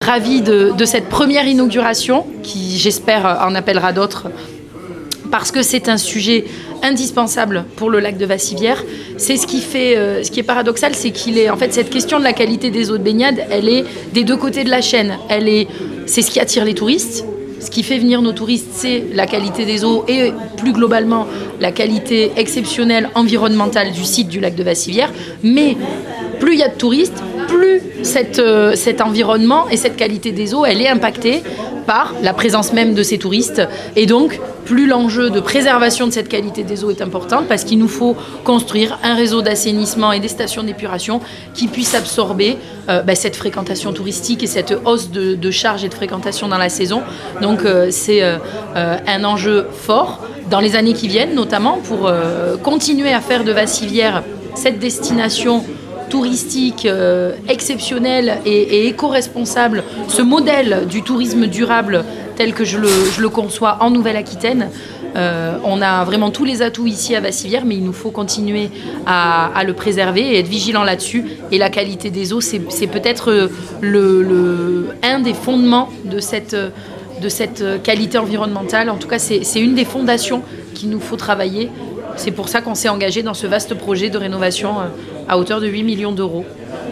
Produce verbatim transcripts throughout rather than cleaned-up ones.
Ravi de, de cette première inauguration qui, j'espère, en appellera d'autres parce que c'est un sujet indispensable pour le lac de Vassivière. C'est ce qui fait, euh, ce qui est paradoxal, c'est qu'il est, en fait, cette question de la qualité des eaux de baignade, elle est des deux côtés de la chaîne. Elle est, c'est ce qui attire les touristes. Ce qui fait venir nos touristes, c'est la qualité des eaux et plus globalement la qualité exceptionnelle environnementale du site du lac de Vassivière. Mais plus il y a de touristes, plus cette, euh, cet environnement et cette qualité des eaux, elle est impactée par la présence même de ces touristes. Et donc, plus l'enjeu de préservation de cette qualité des eaux est important parce qu'il nous faut construire un réseau d'assainissement et des stations d'épuration qui puissent absorber euh, bah, cette fréquentation touristique et cette hausse de, de charge et de fréquentation dans la saison. Donc, euh, c'est euh, euh, un enjeu fort dans les années qui viennent, notamment pour euh, continuer à faire de Vassivière cette destination touristique euh, exceptionnel et, et éco-responsable, ce modèle du tourisme durable tel que je le, je le conçois en Nouvelle-Aquitaine. Euh, on a vraiment tous les atouts ici à Vassivière, mais il nous faut continuer à, à le préserver et être vigilant là-dessus. Et la qualité des eaux, c'est, c'est peut-être le, le, un des fondements de cette, de cette qualité environnementale. En tout cas, c'est, c'est une des fondations qu'il nous faut travailler. C'est pour ça qu'on s'est engagé dans ce vaste projet de rénovation à hauteur de huit millions d'euros.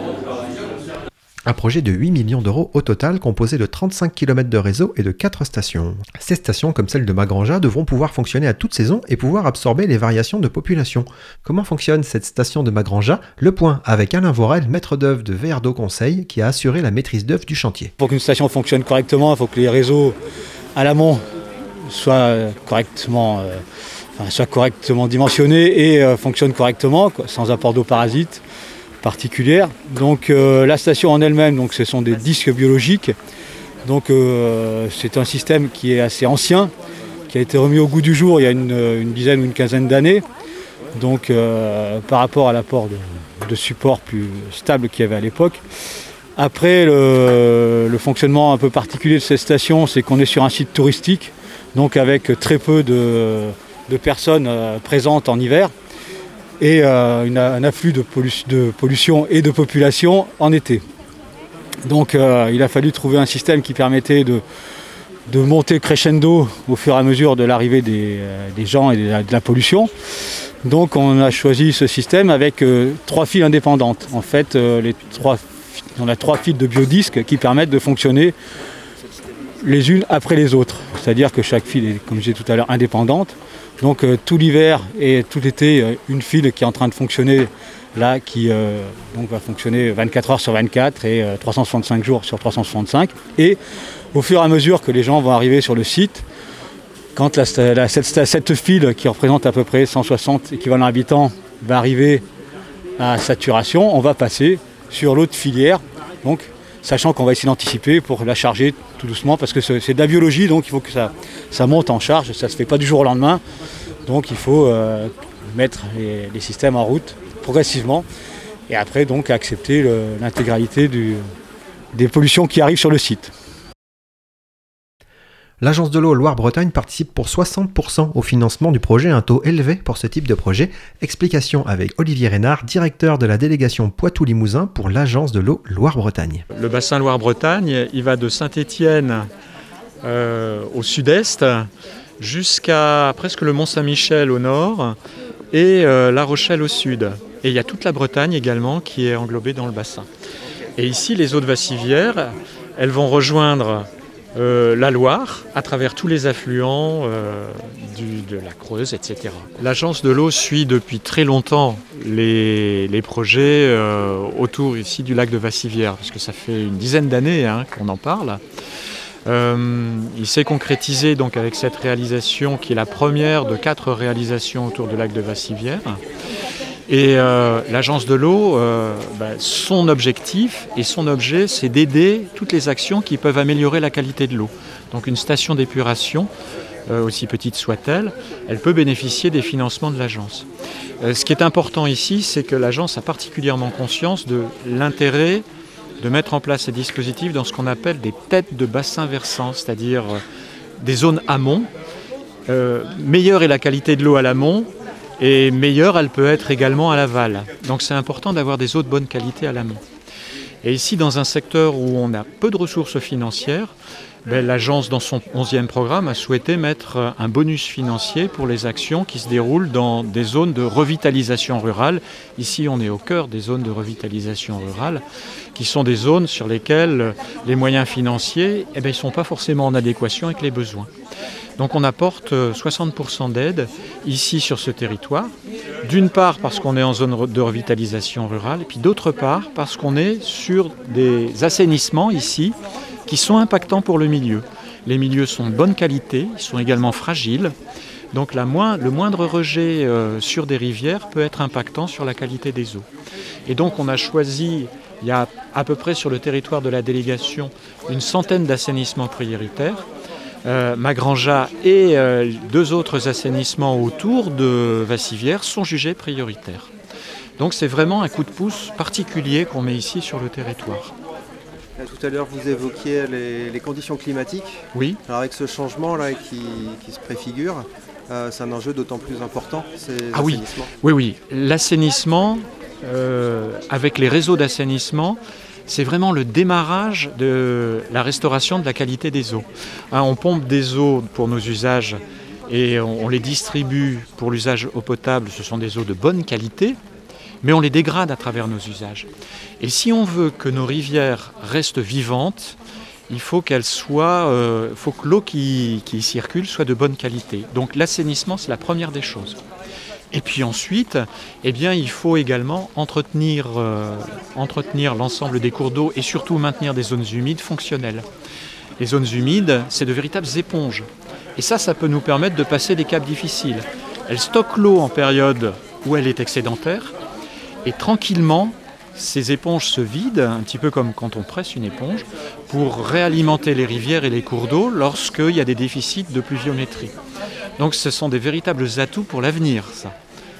Un projet de huit millions d'euros au total, composé de trente-cinq kilomètres de réseau et de quatre stations. Ces stations, comme celle de Magranja, devront pouvoir fonctionner à toute saison et pouvoir absorber les variations de population. Comment fonctionne cette station de Magranja? Le point avec Alain Vorel, maître d'œuvre de V R D O Conseil, qui a assuré la maîtrise d'œuvre du chantier. Pour qu'une station fonctionne correctement, il faut que les réseaux à l'amont soient correctement... Euh, Enfin, soit correctement dimensionné et euh, fonctionne correctement, quoi, sans apport d'eau parasite particulière. Donc euh, la station en elle-même, donc, ce sont des disques biologiques. Donc euh, c'est un système qui est assez ancien, qui a été remis au goût du jour il y a une, une dizaine ou une quinzaine d'années. Donc euh, par rapport à l'apport de, de support plus stable qu'il y avait à l'époque. Après le, le fonctionnement un peu particulier de cette station, c'est qu'on est sur un site touristique, donc avec très peu de de personnes euh, présentes en hiver et euh, une, un afflux de, pollu- de pollution et de population en été. Donc euh, il a fallu trouver un système qui permettait de, de monter crescendo au fur et à mesure de l'arrivée des, euh, des gens et de la, de la pollution. Donc on a choisi ce système avec euh, trois files indépendantes. En fait, euh, les trois, on a trois files de biodisques qui permettent de fonctionner les unes après les autres. C'est-à-dire que chaque file est, comme je disais tout à l'heure, indépendante. Donc euh, tout l'hiver et tout l'été, euh, une file qui est en train de fonctionner là, qui euh, donc, va fonctionner vingt-quatre heures sur vingt-quatre et euh, trois cent soixante-cinq jours sur trois cent soixante-cinq. Et au fur et à mesure que les gens vont arriver sur le site, quand la, la, cette, cette file qui représente à peu près cent soixante équivalents habitants va arriver à saturation, on va passer sur l'autre filière. Donc, sachant qu'on va essayer d'anticiper pour la charger tout doucement, parce que c'est de la biologie, donc il faut que ça, ça monte en charge, ça ne se fait pas du jour au lendemain, donc il faut euh, mettre les, les systèmes en route progressivement, et après donc accepter le, l'intégralité du, des pollutions qui arrivent sur le site. L'Agence de l'eau Loire-Bretagne participe pour soixante pour cent au financement du projet, un taux élevé pour ce type de projet. Explication avec Olivier Reynard, directeur de la délégation Poitou-Limousin pour l'Agence de l'eau Loire-Bretagne. Le bassin Loire-Bretagne, il va de Saint-Étienne euh, au sud-est jusqu'à presque le Mont-Saint-Michel au nord et euh, La Rochelle au sud. Et il y a toute la Bretagne également qui est englobée dans le bassin. Et ici, les eaux de Vassivière, elles vont rejoindre Euh, la Loire, à travers tous les affluents euh, du, de la Creuse, et cetera. L'agence de l'eau suit depuis très longtemps les, les projets euh, autour ici du lac de Vassivière, parce que ça fait une dizaine d'années hein, qu'on en parle. Euh, il s'est concrétisé donc avec cette réalisation qui est la première de quatre réalisations autour du lac de Vassivière. Et euh, l'agence de l'eau, euh, bah, son objectif et son objet, c'est d'aider toutes les actions qui peuvent améliorer la qualité de l'eau. Donc une station d'épuration, euh, aussi petite soit-elle, elle peut bénéficier des financements de l'agence. Euh, ce qui est important ici, c'est que l'agence a particulièrement conscience de l'intérêt de mettre en place ces dispositifs dans ce qu'on appelle des têtes de bassin versant, c'est-à-dire euh, des zones amont. Euh, meilleure est la qualité de l'eau à l'amont, et meilleure elle peut être également à l'aval. Donc c'est important d'avoir des eaux de bonne qualité à l'amont. Et ici, dans un secteur où on a peu de ressources financières, ben, l'agence, dans son onzième programme, a souhaité mettre un bonus financier pour les actions qui se déroulent dans des zones de revitalisation rurale. Ici, on est au cœur des zones de revitalisation rurale, qui sont des zones sur lesquelles les moyens financiers eh ben, ils ne sont pas forcément en adéquation avec les besoins. Donc on apporte soixante pour cent d'aide ici sur ce territoire, d'une part parce qu'on est en zone de revitalisation rurale, et puis d'autre part parce qu'on est sur des assainissements ici, qui sont impactants pour le milieu. Les milieux sont de bonne qualité, ils sont également fragiles, donc la moins, le moindre rejet euh, sur des rivières peut être impactant sur la qualité des eaux. Et donc on a choisi, il y a à peu près sur le territoire de la délégation, une centaine d'assainissements prioritaires. Euh, Magranja et euh, deux autres assainissements autour de Vassivière sont jugés prioritaires. Donc c'est vraiment un coup de pouce particulier qu'on met ici sur le territoire. Tout à l'heure, vous évoquiez les, les conditions climatiques. Oui. Alors avec ce changement-là qui, qui se préfigure, euh, c'est un enjeu d'autant plus important, ces ah oui. oui, oui. L'assainissement, euh, avec les réseaux d'assainissement, c'est vraiment le démarrage de la restauration de la qualité des eaux. Hein, on pompe des eaux pour nos usages et on, on les distribue pour l'usage eau potable. Ce sont des eaux de bonne qualité, mais on les dégrade à travers nos usages. Et si on veut que nos rivières restent vivantes, il faut qu'elles soient, euh, faut que l'eau qui, qui circule soit de bonne qualité. Donc l'assainissement, c'est la première des choses. Et puis ensuite, eh bien, il faut également entretenir, euh, entretenir l'ensemble des cours d'eau et surtout maintenir des zones humides fonctionnelles. Les zones humides, c'est de véritables éponges. Et ça, ça peut nous permettre de passer des caps difficiles. Elles stockent l'eau en période où elle est excédentaire. Et tranquillement, ces éponges se vident, un petit peu comme quand on presse une éponge, pour réalimenter les rivières et les cours d'eau lorsqu'il y a des déficits de pluviométrie. Donc ce sont des véritables atouts pour l'avenir, ça.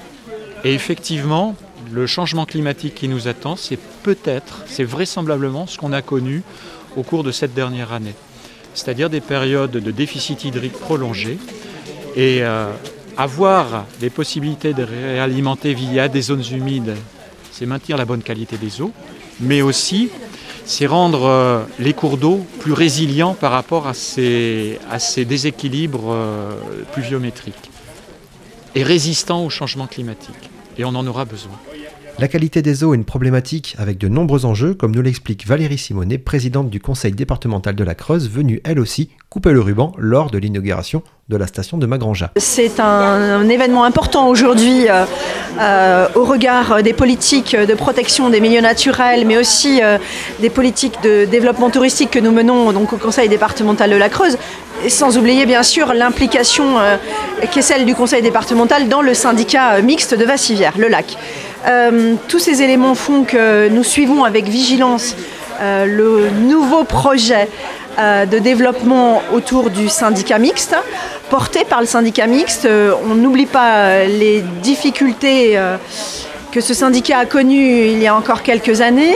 Et effectivement, le changement climatique qui nous attend, c'est peut-être, c'est vraisemblablement ce qu'on a connu au cours de cette dernière année. C'est-à-dire des périodes de déficit hydrique prolongées. Et euh, avoir des possibilités de réalimenter via des zones humides, c'est maintenir la bonne qualité des eaux, mais aussi c'est rendre euh, les cours d'eau plus résilients par rapport à ces, à ces déséquilibres euh, pluviométriques et résistants au changement climatique. Et on en aura besoin. La qualité des eaux est une problématique avec de nombreux enjeux, comme nous l'explique Valérie Simonet, présidente du conseil départemental de la Creuse, venue elle aussi couper le ruban lors de l'inauguration de la station de Magranja. C'est un, un événement important aujourd'hui euh, euh, au regard des politiques de protection des milieux naturels, mais aussi euh, des politiques de développement touristique que nous menons donc, au conseil départemental de la Creuse, et sans oublier bien sûr l'implication euh, qui est celle du conseil départemental dans le syndicat mixte de Vassivière, le lac. Euh, tous ces éléments font que nous suivons avec vigilance euh, le nouveau projet euh, de développement autour du syndicat mixte, porté par le syndicat mixte. Euh, on n'oublie pas les difficultés euh, que ce syndicat a connues il y a encore quelques années.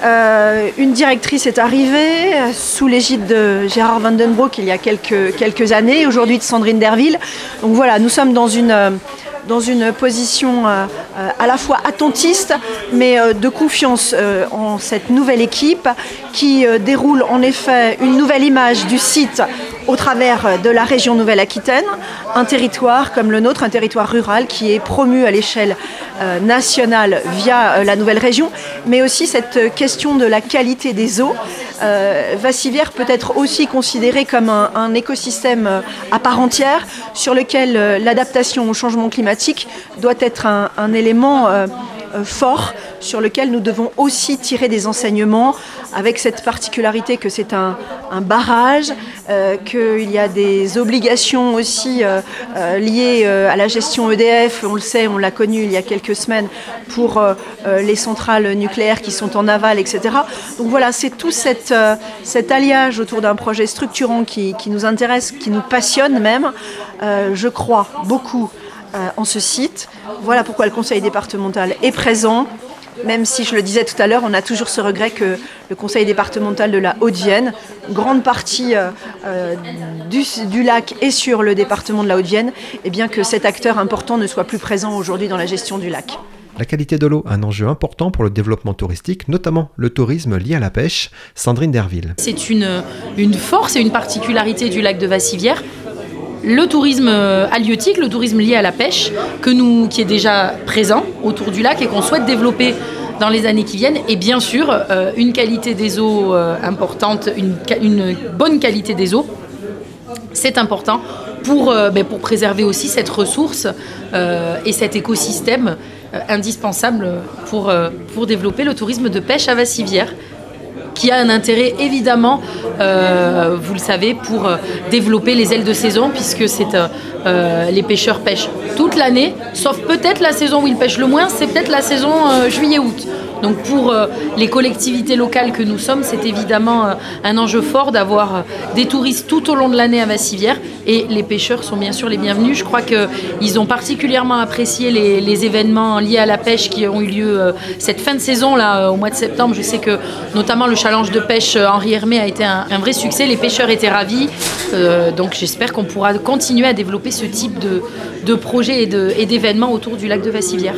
Euh, une directrice est arrivée sous l'égide de Gérard Vandenbroek il y a quelques, quelques années, aujourd'hui de Sandrine Derville. Donc voilà, nous sommes dans une... Euh, dans une position euh, à la fois attentiste, mais euh, de confiance euh, en cette nouvelle équipe qui euh, déroule en effet une nouvelle image du site au travers de la région Nouvelle-Aquitaine, un territoire comme le nôtre, un territoire rural qui est promu à l'échelle euh, nationale via euh, la nouvelle région, mais aussi cette question de la qualité des eaux. Euh, Vassivière peut être aussi considéré comme un, un écosystème euh, à part entière sur lequel euh, l'adaptation au changement climatique doit être un, un élément euh, euh, fort sur lequel nous devons aussi tirer des enseignements avec cette particularité que c'est un, un barrage, euh, qu'il y a des obligations aussi euh, euh, liées euh, à la gestion E D F, on le sait, on l'a connu il y a quelques semaines pour euh, euh, les centrales nucléaires qui sont en aval, et cetera. Donc voilà, c'est tout cette, euh, cet alliage autour d'un projet structurant qui, qui nous intéresse, qui nous passionne même. Euh, je crois beaucoup euh, en ce site. Voilà pourquoi le conseil départemental est présent. Même si, je le disais tout à l'heure, on a toujours ce regret que le conseil départemental de la Haute-Vienne, grande partie euh, euh, du, du lac est sur le département de la Haute-Vienne, et bien que cet acteur important ne soit plus présent aujourd'hui dans la gestion du lac. La qualité de l'eau, un enjeu important pour le développement touristique, notamment le tourisme lié à la pêche. Sandrine Derville. C'est une, une force et une particularité du lac de Vassivière. Le tourisme halieutique, le tourisme lié à la pêche, que nous, qui est déjà présent autour du lac et qu'on souhaite développer dans les années qui viennent, et bien sûr euh, une qualité des eaux euh, importante, une, une bonne qualité des eaux, c'est important pour, euh, ben, pour préserver aussi cette ressource euh, et cet écosystème euh, indispensable pour, euh, pour développer le tourisme de pêche à Vassivière, qui a un intérêt évidemment, euh, vous le savez, pour euh, développer les ailes de saison, puisque c'est, euh, euh, les pêcheurs pêchent toute l'année, sauf peut-être la saison où ils pêchent le moins, c'est peut-être la saison euh, juillet-août. Donc pour euh, les collectivités locales que nous sommes, c'est évidemment euh, un enjeu fort d'avoir euh, des touristes tout au long de l'année à Vassivière, et les pêcheurs sont bien sûr les bienvenus. Je crois qu'ils ont particulièrement apprécié les, les événements liés à la pêche qui ont eu lieu euh, cette fin de saison là, euh, au mois de septembre. Je sais que notamment le challenge de pêche Henri Hermé a été un, un vrai succès, les pêcheurs étaient ravis, euh, donc j'espère qu'on pourra continuer à développer ce type de, de projets et, de, et d'événements autour du lac de Vassivière.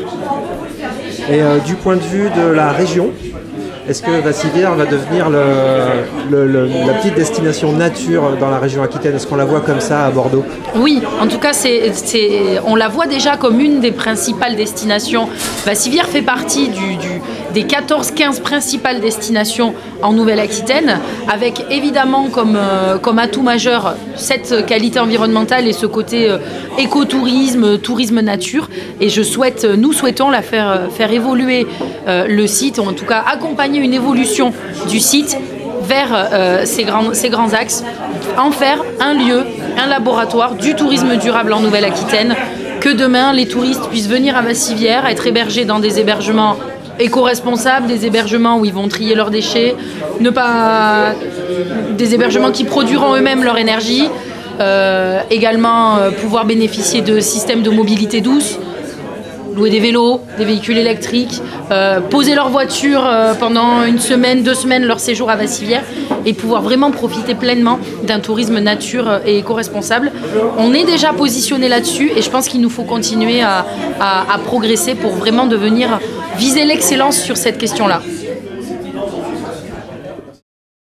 Et euh, du point de vue de la région, est-ce que Vassivière va devenir le, le, le, la petite destination nature dans la région Aquitaine? Est-ce qu'on la voit comme ça à Bordeaux? Oui, en tout cas, c'est, c'est, on la voit déjà comme une des principales destinations. Vassivière fait partie du, du, des quatorze quinze principales destinations en Nouvelle-Aquitaine, avec évidemment comme, euh, comme atout majeur cette qualité environnementale et ce côté euh, écotourisme, tourisme nature. Et je souhaite, nous souhaitons la faire, faire évoluer euh, le site, ou en tout cas accompagner une évolution du site vers euh, ces, grands, ces grands axes, en faire un lieu, un laboratoire du tourisme durable en Nouvelle-Aquitaine, que demain les touristes puissent venir à Vassivière, être hébergés dans des hébergements éco-responsables, des hébergements où ils vont trier leurs déchets, ne pas... des hébergements qui produiront eux-mêmes leur énergie, euh, également euh, pouvoir bénéficier de systèmes de mobilité douce, louer des vélos, des véhicules électriques, euh, poser leur voiture euh, pendant une semaine, deux semaines, leur séjour à Vassivière, et pouvoir vraiment profiter pleinement d'un tourisme nature et éco-responsable. On est déjà positionné là-dessus, et je pense qu'il nous faut continuer à, à, à progresser pour vraiment devenir viser l'excellence sur cette question-là.